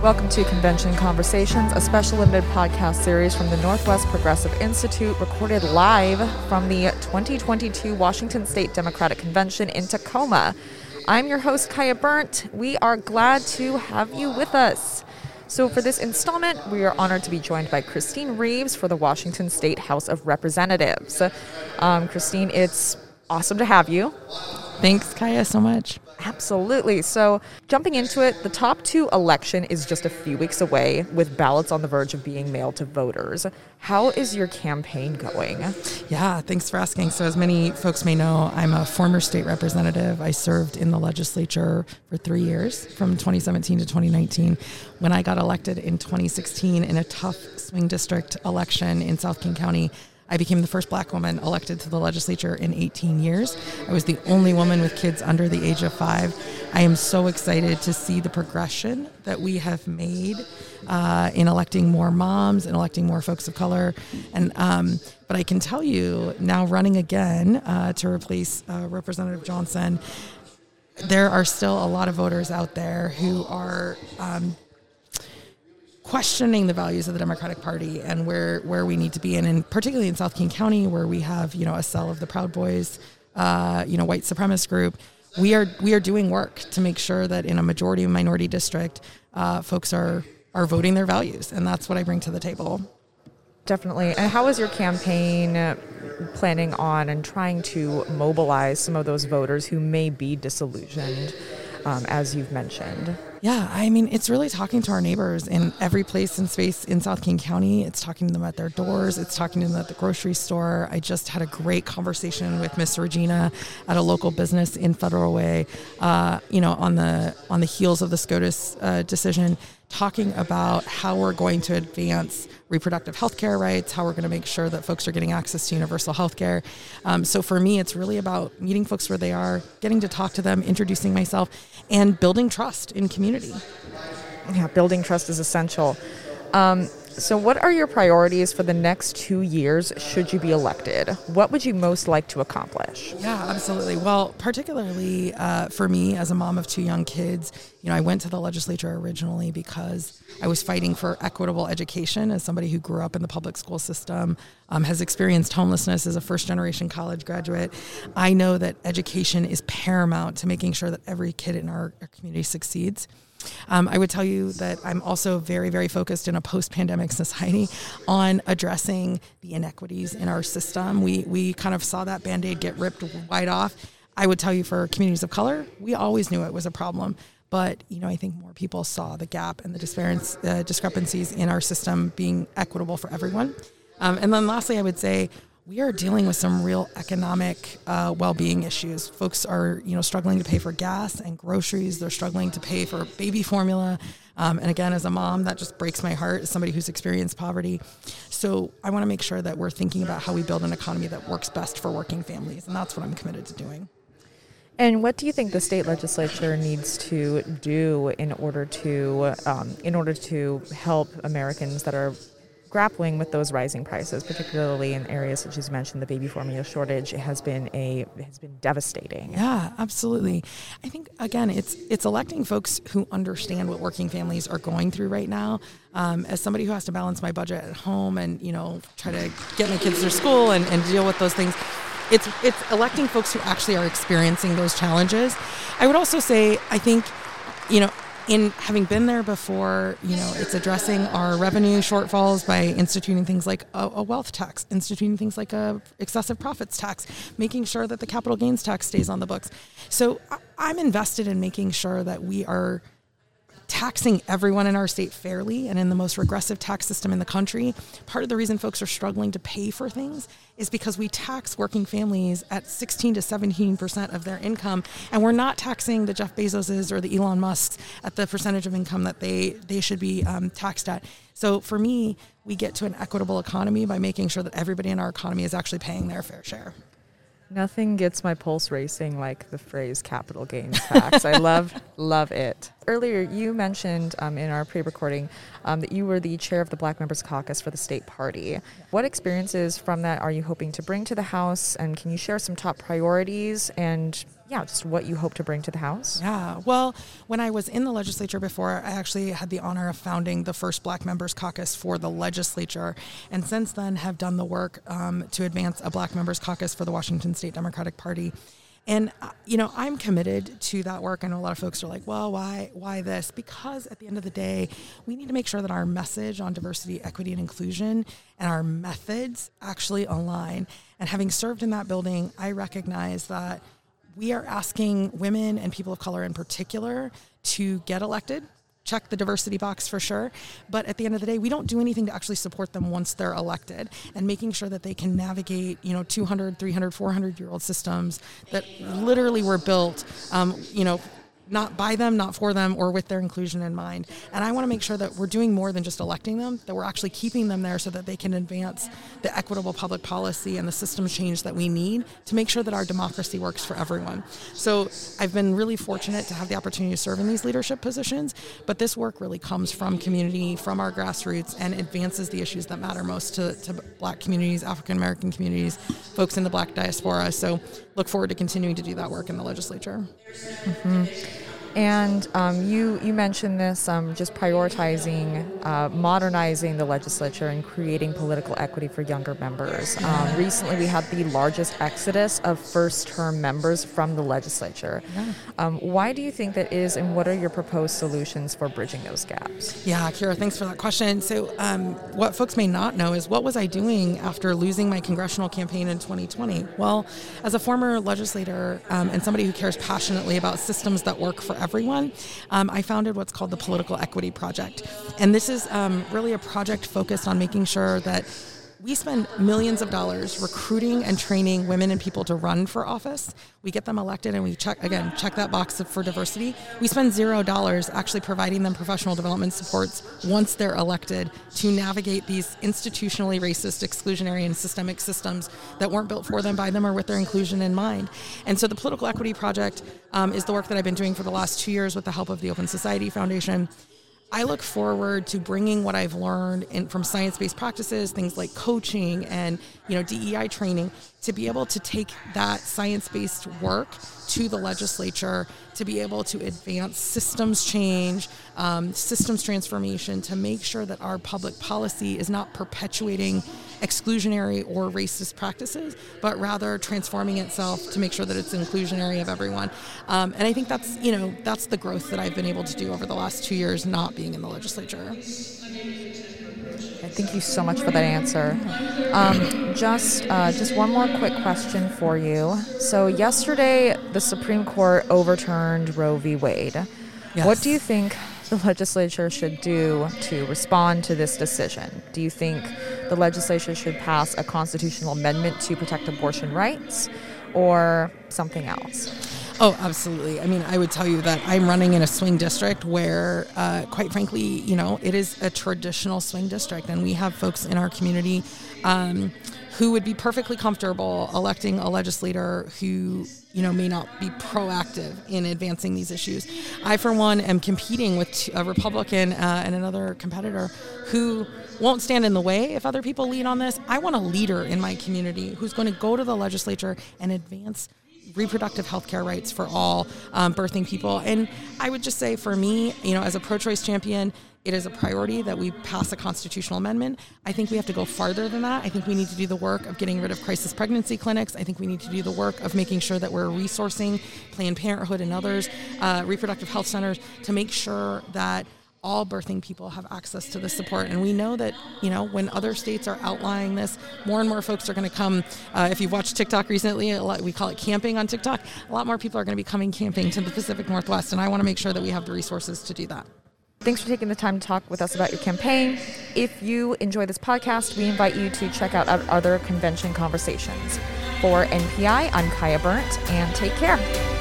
Welcome to Convention Conversations, a special limited podcast series from the Northwest Progressive Institute, recorded live from the 2022 Washington State Democratic Convention in Tacoma. I'm your host, Kaya Burnt. We are glad to have you with us. So for this installment, we are honored to be joined by Christine Reeves for the Washington State House of Representatives. Christine, it's awesome to have you. Thanks, Kaya, so much. Absolutely. So jumping into it, the top two election is just a few weeks away, with ballots on the verge of being mailed to voters. How is your campaign going? Yeah, thanks for asking. So as many folks may know, I'm a former state representative. I served in the legislature for 3 years, from 2017 to 2019. When I got elected in 2016 in a tough swing district election in South King County, I became the first Black woman elected to the legislature in 18 years. I was the only woman with kids under the age of 5. I am so excited to see the progression that we have made in electing more moms and electing more folks of color. And but I can tell you, now running again to replace Representative Johnson, there are still a lot of voters out there who are questioning the values of the Democratic Party and where we need to be in, and particularly in South King County, where we have, a cell of the Proud Boys, white supremacist group. We are doing work to make sure that in a majority minority district, folks are voting their values, and that's what I bring to the table. Definitely. And how is your campaign planning on and trying to mobilize some of those voters who may be disillusioned, as you've mentioned? Yeah, I mean, it's really talking to our neighbors in every place and space in South King County. It's talking to them at their doors. It's talking to them at the grocery store. I just had a great conversation with Miss Regina at a local business in Federal Way, on the heels of the SCOTUS decision, talking about how we're going to advance reproductive health care rights, how we're going to make sure that folks are getting access to universal health care. So for me, it's really about meeting folks where they are, getting to talk to them, introducing myself, and building trust in community. Yeah, building trust is essential. So what are your priorities for the next 2 years should you be elected? What would you most like to accomplish? Yeah, absolutely. Well, particularly for me as a mom of 2 young kids, I went to the legislature originally because I was fighting for equitable education as somebody who grew up in the public school system, has experienced homelessness as a first-generation college graduate. I know that education is paramount to making sure that every kid in our community succeeds. I would tell you that I'm also very, very focused in a post-pandemic society on addressing the inequities in our system. We kind of saw that Band-Aid get ripped wide off. I would tell you, for communities of color, we always knew it was a problem. But, I think more people saw the gap and the discrepancies in our system being equitable for everyone. And then lastly, I would say we are dealing with some real economic well-being issues. Folks are, struggling to pay for gas and groceries. They're struggling to pay for baby formula. And again, as a mom, that just breaks my heart as somebody who's experienced poverty. So I want to make sure that we're thinking about how we build an economy that works best for working families. And that's what I'm committed to doing. And what do you think the state legislature needs to do in order to help Americans that are grappling with those rising prices, particularly in areas such as you mentioned, the baby formula shortage has been devastating? Yeah, absolutely. I think, again, it's electing folks who understand what working families are going through right now. As somebody who has to balance my budget at home and, try to get my kids through school and deal with those things, it's electing folks who actually are experiencing those challenges. I would also say, I think, in having been there before, it's addressing our revenue shortfalls by instituting things like a wealth tax, instituting things like a excessive profits tax, making sure that the capital gains tax stays on the books. So I'm invested in making sure that we are taxing everyone in our state fairly and in the most regressive tax system in the country. Part of the reason folks are struggling to pay for things is because we tax working families at 16 to 17% of their income, and we're not taxing the Jeff Bezoses or the Elon Musks at the percentage of income that they should be taxed at. So for me, we get to an equitable economy by making sure that everybody in our economy is actually paying their fair share. Nothing gets my pulse racing like the phrase capital gains tax. I love it. Earlier, you mentioned in our pre-recording that you were the chair of the Black Members Caucus for the state party. What experiences from that are you hoping to bring to the House? And can you share some top priorities and just what you hope to bring to the House? Yeah, well, when I was in the legislature before, I actually had the honor of founding the first Black Members Caucus for the legislature, and since then have done the work to advance a Black Members Caucus for the Washington State Democratic Party. And, I'm committed to that work. I know a lot of folks are like, well, why this? Because at the end of the day, we need to make sure that our message on diversity, equity, and inclusion and our methods actually align. And having served in that building, I recognize that we are asking women and people of color in particular to get elected. Check the diversity box for sure. But at the end of the day, we don't do anything to actually support them once they're elected, and making sure that they can navigate, 200, 300, 400-year-old systems that literally were built, not by them, not for them, or with their inclusion in mind. And I want to make sure that we're doing more than just electing them, that we're actually keeping them there so that they can advance the equitable public policy and the system change that we need to make sure that our democracy works for everyone. So I've been really fortunate to have the opportunity to serve in these leadership positions, but this work really comes from community, from our grassroots, and advances the issues that matter most to Black communities, African American communities, folks in the Black diaspora. So look forward to continuing to do that work in the legislature. Mm-hmm. And you mentioned this, just prioritizing, modernizing the legislature and creating political equity for younger members. Recently, we had the largest exodus of first-term members from the legislature. Why do you think that is, and what are your proposed solutions for bridging those gaps? Yeah, Kira, thanks for that question. So what folks may not know is, what was I doing after losing my congressional campaign in 2020? Well, as a former legislator and somebody who cares passionately about systems that work for everyone, I founded what's called the Political Equity Project. And this is really a project focused on making sure that we spend millions of dollars recruiting and training women and people to run for office. We get them elected and we check that box for diversity. We spend $0 actually providing them professional development supports once they're elected to navigate these institutionally racist, exclusionary, and systemic systems that weren't built for them, by them, or with their inclusion in mind. And so the Political Equity Project is the work that I've been doing for the last 2 years with the help of the Open Society Foundation. I look forward to bringing what I've learned from science-based practices, things like coaching and DEI training, to be able to take that science-based work to the legislature, to be able to advance systems change, systems transformation, to make sure that our public policy is not perpetuating exclusionary or racist practices, but rather transforming itself to make sure that it's inclusionary of everyone. And I think that's the growth that I've been able to do over the last 2 years not being in the legislature. Thank you so much for that answer. Just one more quick question for you. So yesterday, the Supreme Court overturned Roe v. Wade. Yes. What do you think the legislature should do to respond to this decision? Do you think the legislature should pass a constitutional amendment to protect abortion rights, or something else? Oh, absolutely. I mean, I would tell you that I'm running in a swing district where, quite frankly, it is a traditional swing district, and we have folks in our community who would be perfectly comfortable electing a legislator who, may not be proactive in advancing these issues. I, for one, am competing with a Republican and another competitor who won't stand in the way if other people lead on this. I want a leader in my community who's going to go to the legislature and advance reproductive health care rights for all birthing people. And I would just say, for me, as a pro-choice champion, it is a priority that we pass a constitutional amendment. I think we have to go farther than that. I think we need to do the work of getting rid of crisis pregnancy clinics. I think we need to do the work of making sure that we're resourcing Planned Parenthood and others, reproductive health centers, to make sure that all birthing people have access to this support. And we know that, when other states are outlining this, more and more folks are going to come. If you've watched TikTok recently, we call it camping on TikTok. A lot more people are going to be coming camping to the Pacific Northwest, and I want to make sure that we have the resources to do that. Thanks for taking the time to talk with us about your campaign. If you enjoy this podcast, we invite you to check out our other convention conversations. For NPI, I'm Kaya Burnt, and take care.